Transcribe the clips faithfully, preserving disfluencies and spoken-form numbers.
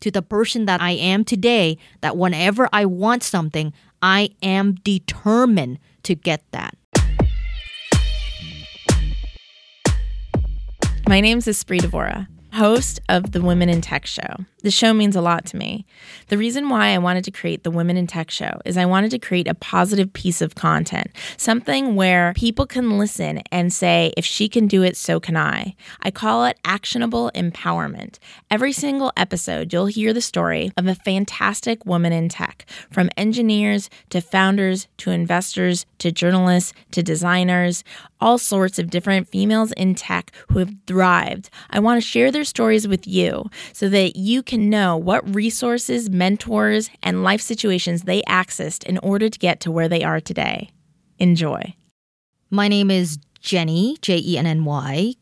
to the person that I am today, that whenever I want something, I am determined to get that. My name's Espree Devora, host of the Women in Tech Show. The show means a lot to me. The reason why I wanted to create the Women in Tech Show is I wanted to create a positive piece of content, something where people can listen and say, if she can do it, so can I. I call it actionable empowerment. Every single episode, you'll hear the story of a fantastic woman in tech, from engineers to founders to investors to journalists to designers, all sorts of different females in tech who have thrived. I want to share their stories with you so that you can know what resources, mentors, and life situations they accessed in order to get to where they are today. Enjoy. My name is Jenny, J E N N Y,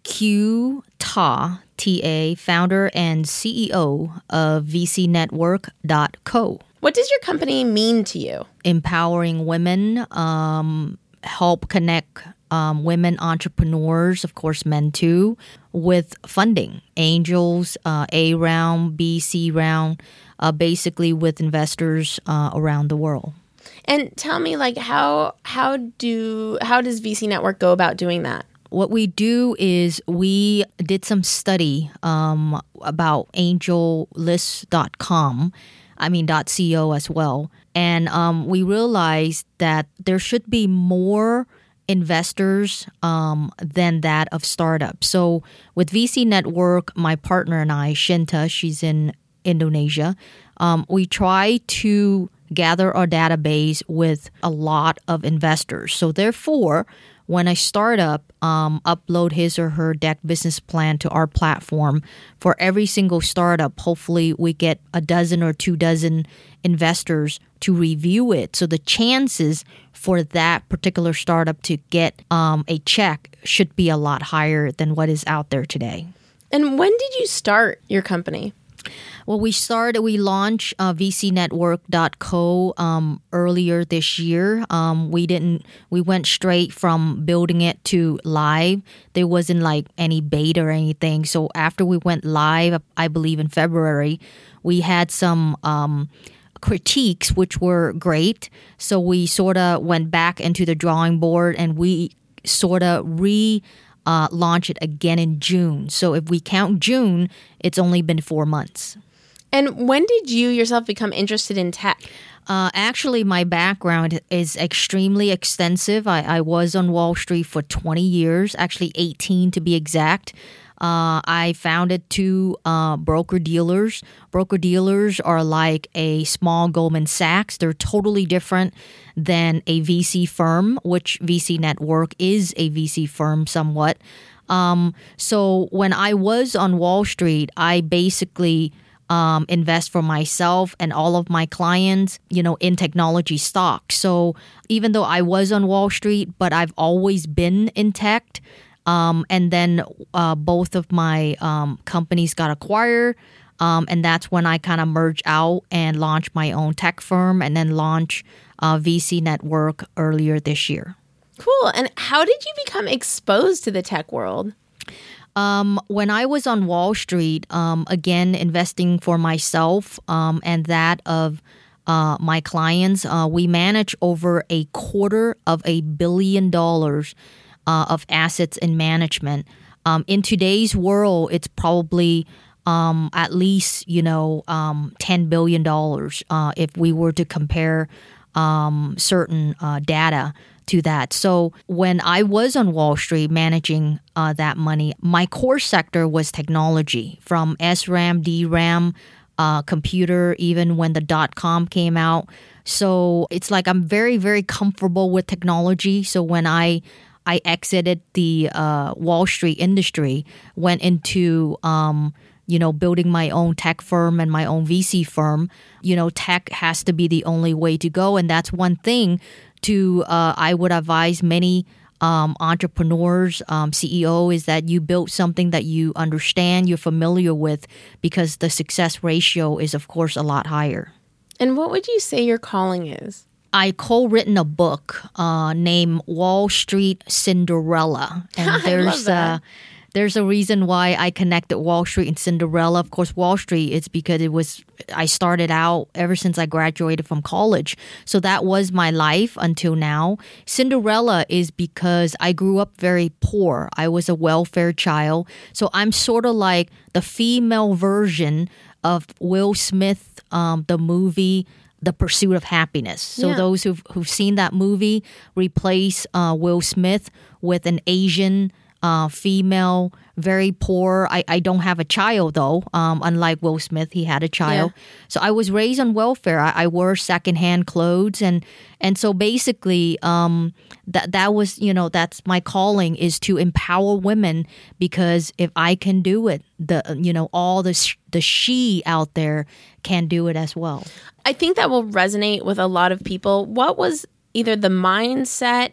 Q Ta, T A, founder and C E O of V C network dot co. What does your company mean to you? Empowering women, um, help connect Um, women entrepreneurs, of course, men too, with funding, angels, uh, A round, B, C round, uh, basically with investors uh, around the world. And tell me, like, how how do how does V C Network go about doing that? What we do is we did some study um, about angel list dot com. I mean, .co as well. And um, we realized that there should be more investors um, than that of startups. So with V C Network, my partner and I, Shinta, she's in Indonesia, um, we try to gather our database with a lot of investors. So therefore, when a startup um, upload his or her deck business plan to our platform, for every single startup, hopefully we get a dozen or two dozen investors to review it. So the chances for that particular startup to get um, a check should be a lot higher than what is out there today. And when did you start your company? Well, we started, we launched uh, V C network dot co um, earlier this year. Um, we didn't, we went straight from building it to live. There wasn't like any beta or anything. So after we went live, I believe in February, we had some um, critiques, which were great. So we sort of went back into the drawing board and we sort of re- Uh, launch it again in June. So if we count June, it's only been four months. And when did you yourself become interested in tech? Uh, actually, my background is extremely extensive. I, I was on Wall Street for twenty years, actually eighteen to be exact. Uh, I founded two uh, broker-dealers. Broker-dealers are like a small Goldman Sachs. They're totally different than a V C firm, which V C Network is a V C firm somewhat. Um, so when I was on Wall Street, I basically um, invest for myself and all of my clients, you know, in technology stocks. So even though I was on Wall Street, but I've always been in tech. Um, and then uh, both of my um, companies got acquired. Um, and that's when I kind of merged out and launched my own tech firm and then launched uh, V C Network earlier this year. Cool. And how did you become exposed to the tech world? Um, when I was on Wall Street, um, again, investing for myself um, and that of uh, my clients, uh, we manage over a quarter of a billion dollars Uh, of assets in management. Um, in today's world, it's probably um, at least, you know, um, ten billion dollars uh, if we were to compare um, certain uh, data to that. So when I was on Wall Street managing uh, that money, my core sector was technology, from S RAM, D RAM, uh, computer, even when the dot-com came out. So it's like I'm very, very comfortable with technology. So when I I exited the uh, Wall Street industry, went into, um, you know, building my own tech firm and my own V C firm. You know, tech has to be the only way to go. And that's one thing to, uh, I would advise many um, entrepreneurs, um, C E O, is that you build something that you understand, you're familiar with, because the success ratio is, of course, a lot higher. And what would you say your calling is? I co-written a book uh, named Wall Street Cinderella, and I there's love that. uh, there's a reason why I connected Wall Street and Cinderella. Of course, Wall Street, it's because it was, I started out ever since I graduated from college. So that was my life until now. Cinderella is because I grew up very poor. I was a welfare child. So I'm sort of like the female version of Will Smith, um, the movie The Pursuit of Happiness. So Yeah. those who've, who've seen that movie, replace uh, Will Smith with an Asian uh, female, very poor. I, I don't have a child, though. Um, unlike Will Smith, he had a child. Yeah. So I was raised on welfare. I, I wore secondhand clothes. And, and so basically, um, that, that was, you know, that's my calling, is to empower women, because if I can do it, the, you know, all the, sh- the she out there can do it as well. I think that will resonate with a lot of people. What was either the mindset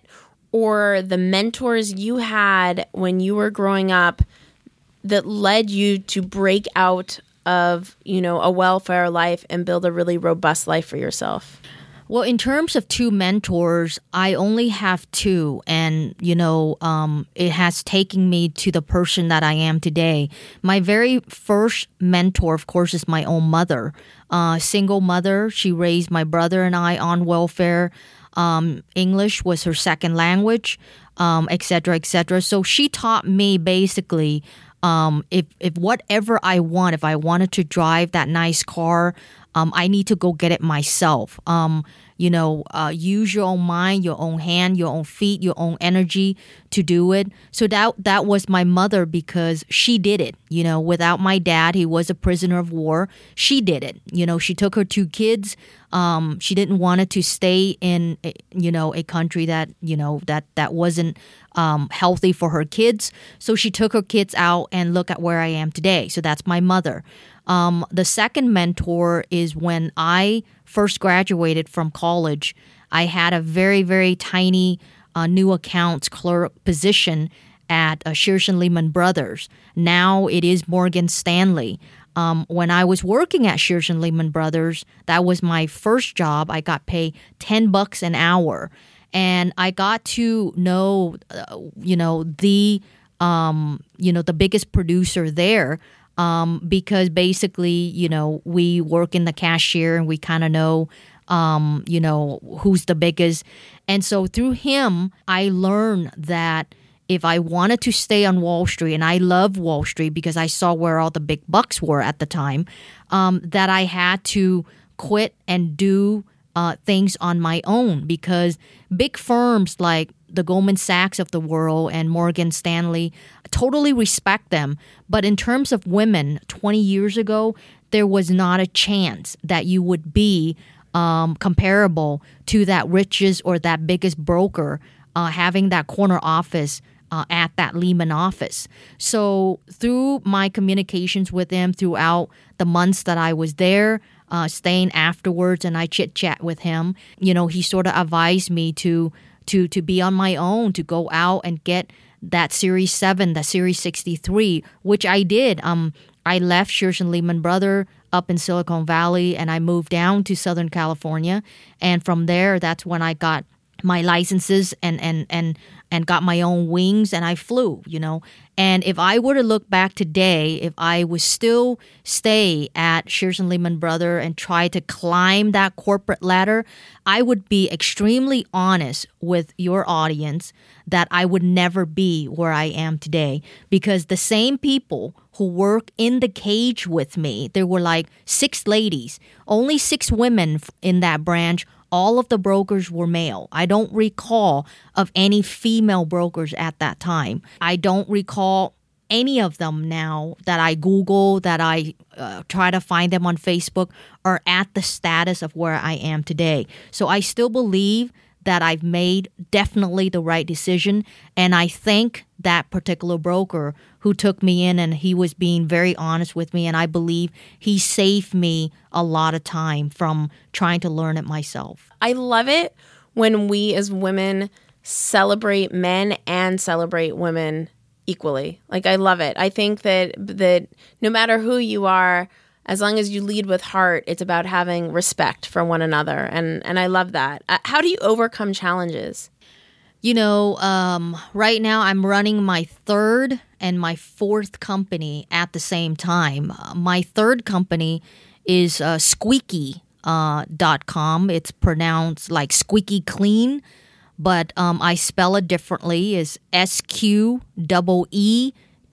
or the mentors you had when you were growing up that led you to break out of, you know, a welfare life and build a really robust life for yourself? Well, in terms of two mentors, I only have two. And, you know, um, it has taken me to the person that I am today. My very first mentor, of course, is my own mother. Uh, single mother. She raised my brother and I on welfare. Um, English was her second language, um, et cetera, et cetera. So she taught me basically, um, if, if whatever I want, if I wanted to drive that nice car, um, I need to go get it myself. Um, you know, uh, use your own mind, your own hand, your own feet, your own energy to do it. So that that was my mother, because she did it. You know, without my dad, he was a prisoner of war. She did it. You know, she took her two kids. Um, she didn't want it to stay in, you know, a country that, you know, that, that wasn't um, healthy for her kids. So she took her kids out, and look at where I am today. So that's my mother. Um, the second mentor is when I first graduated from college. I had a very, very tiny uh, new accounts clerk position at uh, Shearson Lehman Brothers. Now it is Morgan Stanley. Um, when I was working at Shearson Lehman Brothers, that was my first job. I got paid ten bucks an hour, and I got to know, uh, you know, the, um, you know, the biggest producer there. Um, because basically, you know, we work in the cashier and we kind of know, um, you know, who's the biggest. And so through him, I learned that if I wanted to stay on Wall Street, and I love Wall Street because I saw where all the big bucks were at the time, um, that I had to quit and do uh, things on my own, because big firms like the Goldman Sachs of the world and Morgan Stanley, totally respect them. But in terms of women, twenty years ago, there was not a chance that you would be um, comparable to that richest or that biggest broker uh, having that corner office uh, at that Lehman office. So through my communications with him throughout the months that I was there, uh, staying afterwards, and I chit-chat with him, you know, he sort of advised me to to to be on my own, to go out and get that Series seven, that Series sixty-three, which I did. Um, I left Shearson Lehman Brothers up in Silicon Valley, and I moved down to Southern California. And from there, that's when I got my licenses and and and and got my own wings, and I flew, you know. And if I were to look back today, if I would still stay at Shearson Lehman Brothers and try to climb that corporate ladder, I would be extremely honest with your audience that I would never be where I am today, because the same people who work in the cage with me, there were like six ladies, only six women in that branch. All of the brokers were male. I don't recall of any female brokers at that time. I don't recall any of them now that I Google, that I uh, try to find them on Facebook, are at the status of where I am today. So I still believe that I've made definitely the right decision. And I thank that particular broker who took me in, and he was being very honest with me. And I believe he saved me a lot of time from trying to learn it myself. I love it when we as women celebrate men and celebrate women equally. Like, I love it. I think that that no matter who you are, as long as you lead with heart, it's about having respect for one another. And and I love that. Uh, how do you overcome challenges? You know, um, right now I'm running my third and my fourth company at the same time. Uh, my third company is uh, squeaky dot com. Uh, it's pronounced like squeaky clean, but um, I spell it differently. Is S Q E E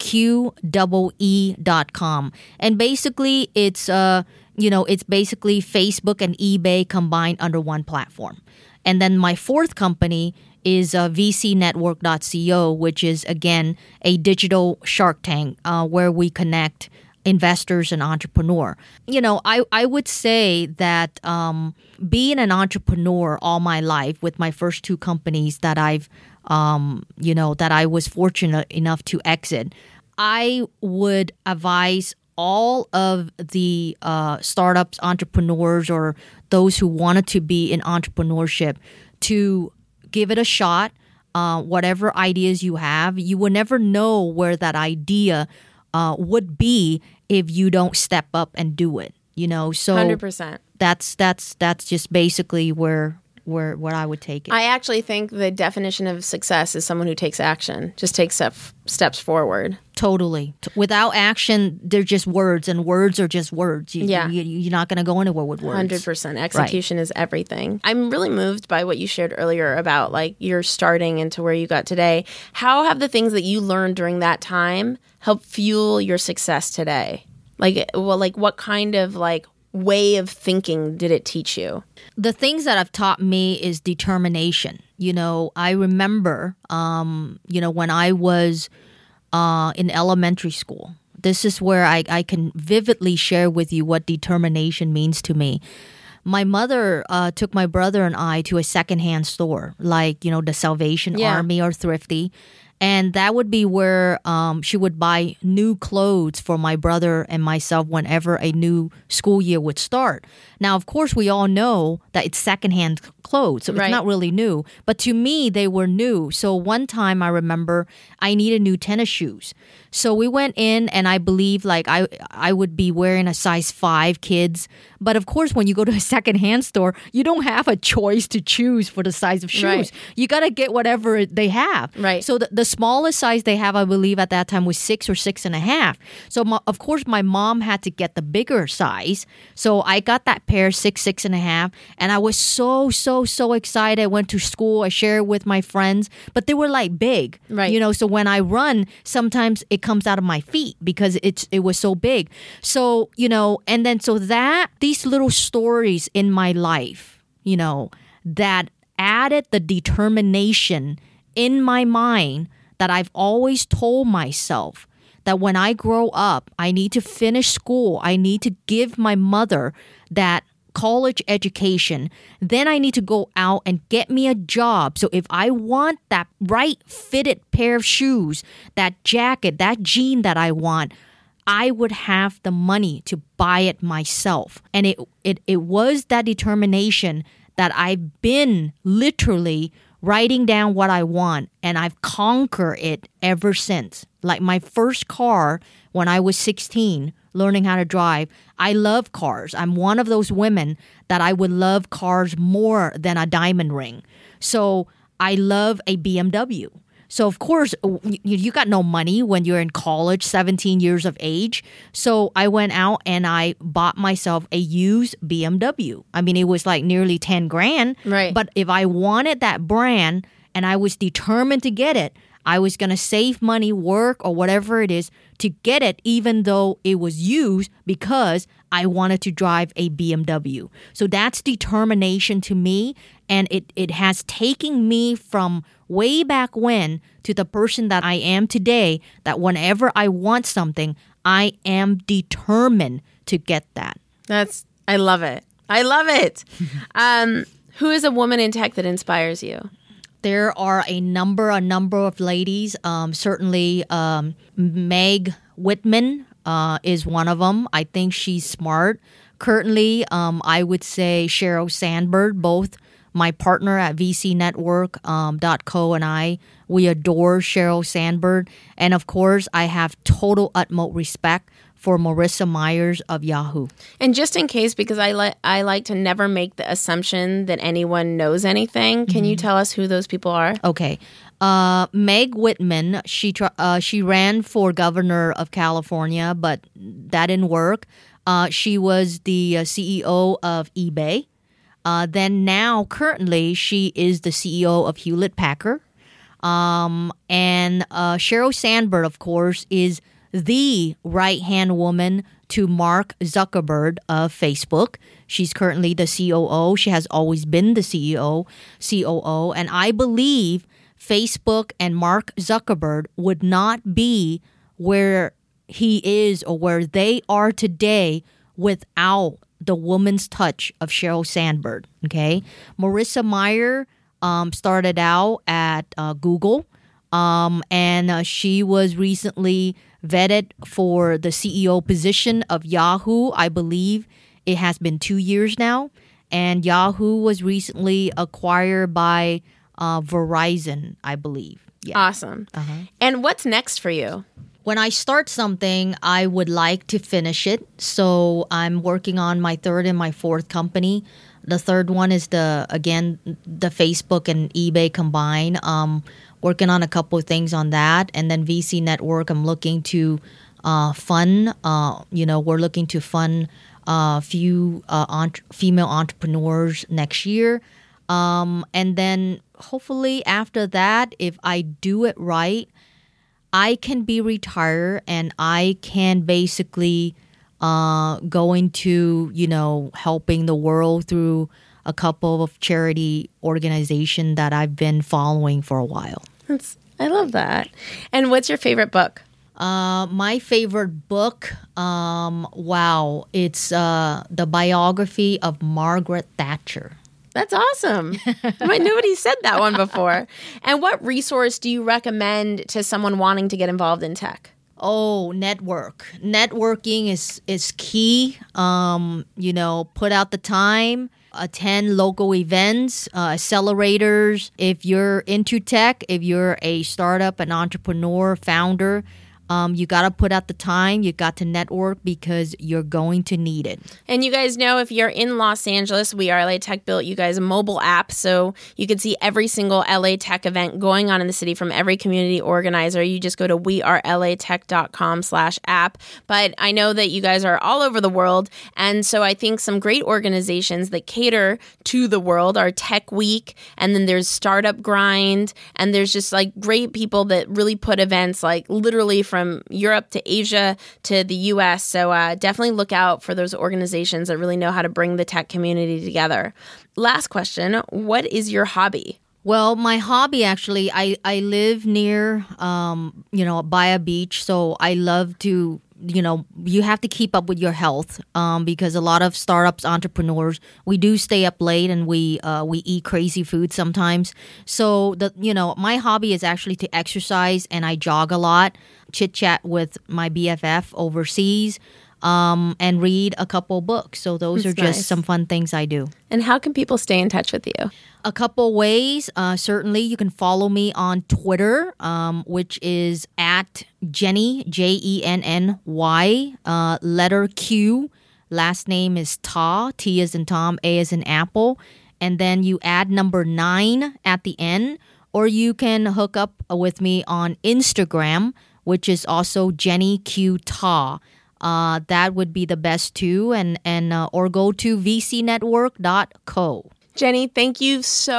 Q E E dot com. And basically it's, uh, you know, it's basically Facebook and eBay combined under one platform. And then my fourth company is uh, V C network dot co, which is, again, a digital Shark Tank uh, where we connect investors and entrepreneur. You know, I, I would say that um, being an entrepreneur all my life with my first two companies that I've, um, you know, that I was fortunate enough to exit, I would advise all of the uh, startups, entrepreneurs, or those who wanted to be in entrepreneurship to give it a shot. Uh, whatever ideas you have, you will never know where that idea uh, would be if you don't step up and do it. You know, so one hundred percent. That's that's that's just basically where where where I would take it. I actually think the definition of success is someone who takes action, just takes step, steps forward. Totally. Without action, they're just words, and words are just words. You, yeah. You, you're not going to go anywhere with words. one hundred percent. Execution right. is everything. I'm really moved by what you shared earlier about like your starting into where you got today. How have the things that you learned during that time helped fuel your success today? Like, well, like what kind of like way of thinking did it teach you? The things that have taught me is determination. You know, I remember, um, you know, when I was uh, in elementary school, this is where I, I can vividly share with you what determination means to me. My mother uh, took my brother and I to a secondhand store, like, you know, the Salvation Yeah. Army or Thrifty. And that would be where um, she would buy new clothes for my brother and myself whenever a new school year would start. Now, of course, we all know that it's secondhand clothes, so it's Right. not really new. But to me, they were new. So one time I remember I needed new tennis shoes. So we went in, and I believe like I I would be wearing a size five kids. But of course, when you go to a secondhand store, you don't have a choice to choose for the size of shoes. Right. You got to get whatever they have. Right. So the, the smallest size they have, I believe, at that time was six or six and a half. So my, of course, my mom had to get the bigger size. So I got that pair, six, six and a half, and I was so so so excited. I went to school. I shared it with my friends, but they were like big, Right. You know. So when I run, sometimes it comes out of my feet because it's it was so big. So you know, and then so that these little stories in my life, you know, that added the determination in my mind that I've always told myself that when I grow up, I need to finish school. I need to give my mother that college education. Then I need to go out and get me a job. So if I want that right fitted pair of shoes, that jacket, that jean that I want, I would have the money to buy it myself. And it it, it was that determination that I've been literally writing down what I want, and I've conquered it ever since. Like my first car when I was sixteen, learning how to drive, I love cars. I'm one of those women that I would love cars more than a diamond ring. So I love a B M W. So of course, you, you got no money when you're in college, seventeen years of age. So I went out and I bought myself a used B M W. I mean, it was like nearly ten grand. Right. But if I wanted that brand and I was determined to get it, I was going to save money, work, or whatever it is to get it, even though it was used, because I wanted to drive a B M W. So that's determination to me. And it, it has taken me from way back when to the person that I am today, that whenever I want something, I am determined to get that. That's, I love it. I love it. um, who is a woman in tech that inspires you? There are a number, a number of ladies. Um, certainly, um, Meg Whitman uh, is one of them. I think she's smart. Currently, um, I would say Sheryl Sandberg, both my partner at V C network dot co um, and I, we adore Sheryl Sandberg. And of course, I have total utmost respect for Marissa Myers of Yahoo. And just in case, because I, li- I like to never make the assumption that anyone knows anything, can mm-hmm. you tell us who those people are? Okay. Uh, Meg Whitman, she tr- uh, she ran for governor of California, but that didn't work. Uh, she was the uh, C E O of eBay. Uh, then now, currently, she is the C E O of Hewlett-Packard. Um, and uh, Sheryl Sandberg, of course, is the right-hand woman to Mark Zuckerberg of Facebook. She's currently the C O O. She has always been the C E O, C O O. And I believe Facebook and Mark Zuckerberg would not be where he is or where they are today without the woman's touch of Sheryl Sandberg. Okay, Marissa Mayer um, started out at uh, Google, um, and uh, she was recently vetted for the C E O position of Yahoo. I believe it has been two years now, and Yahoo was recently acquired by uh, Verizon, I believe. Yeah. Awesome. Uh-huh. And what's next for you? When I start something, I would like to finish it. So I'm working on my third and my fourth company. The third one is the, again, the Facebook and eBay combined. Um, working on a couple of things on that. And then V C Network, I'm looking to uh, fund, uh, you know, we're looking to fund a uh, few uh, entre- female entrepreneurs next year. Um, and then hopefully after that, if I do it right, I can be retired and I can basically uh, go into, you know, helping the world through a couple of charity organizations that I've been following for a while. That's, I love that. And what's your favorite book? Uh, my favorite book, um, wow, it's uh, the biography of Margaret Thatcher. That's awesome. Nobody said that one before. And what resource do you recommend to someone wanting to get involved in tech? Oh, network. Networking is, is key. Um, you know, put out the time, attend local events, uh, accelerators. If you're into tech, if you're a startup, an entrepreneur, founder, Um, you got to put out the time. You got to network because you're going to need it. And you guys know if you're in Los Angeles, We Are L A Tech built you guys a mobile app so you can see every single L A Tech event going on in the city from every community organizer. You just go to wearelatech.com slash app. But I know that you guys are all over the world. And so I think some great organizations that cater to the world are Tech Week. And then there's Startup Grind. And there's just like great people that really put events like literally from Europe to Asia to the U S. So uh, definitely look out for those organizations that really know how to bring the tech community together. Last question, what is your hobby? Well, my hobby actually, I, I live near, um, you know, by a beach. So I love to, you know, you have to keep up with your health um, because a lot of startups, entrepreneurs, we do stay up late and we uh, we eat crazy food sometimes. So, the you know, my hobby is actually to exercise and I jog a lot, chit-chat with my B F F overseas, um, and read a couple books. So those That's are just nice. Some fun things I do. And how can people stay in touch with you? A couple ways. Uh, certainly, you can follow me on Twitter, um, which is at Jenny, J E N N Y, uh, letter Q. Last name is Ta, T as in Tom, A as in Apple. And then you add number nine at the end. Or you can hook up with me on Instagram, which is also Jenny Q Ta. Uh, that would be the best too. And, and uh, or go to v c network dot co. Jenny, thank you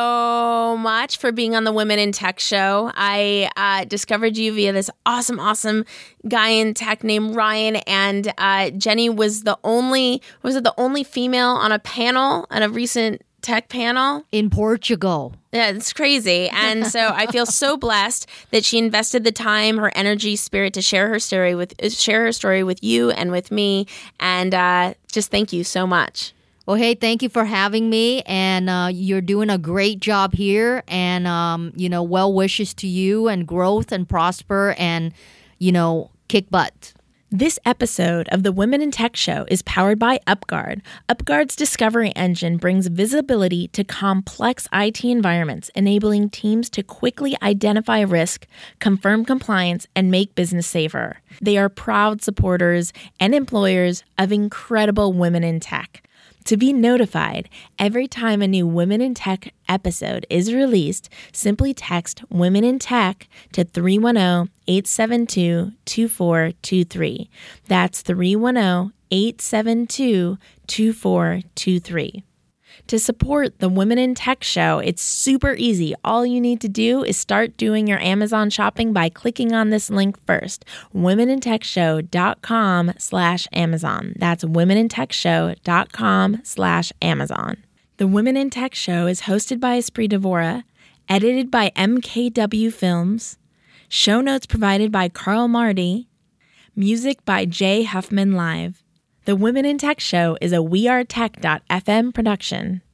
so much for being on the Women in Tech show. I uh, discovered you via this awesome, awesome guy in tech named Ryan. And uh, Jenny was the only, was it the only female on a panel, on a recent tech panel? In Portugal. Yeah, it's crazy. And so I feel so blessed that she invested the time, her energy, spirit to share her story with, share her story with you and with me. And uh, just thank you so much. Well, hey, thank you for having me, and uh, you're doing a great job here, and, um, you know, well wishes to you and growth and prosper and, you know, kick butt. This episode of the Women in Tech Show is powered by UpGuard. UpGuard's discovery engine brings visibility to complex I T environments, enabling teams to quickly identify risk, confirm compliance, and make business safer. They are proud supporters and employers of incredible women in tech. To be notified every time a new Women in Tech episode is released, simply text Women in Tech to three one zero, eight seven two, two four two three. That's three one zero, eight seven two, two four two three. To support the Women in Tech Show, it's super easy. All you need to do is start doing your Amazon shopping by clicking on this link first, womenintechshow.com slash Amazon. That's womenintechshow.com slash Amazon. The Women in Tech Show is hosted by Espree Devora, edited by M K W Films, show notes provided by Carl Marty, music by Jay Huffman Live. The Women in Tech Show is a we are tech dot f m production.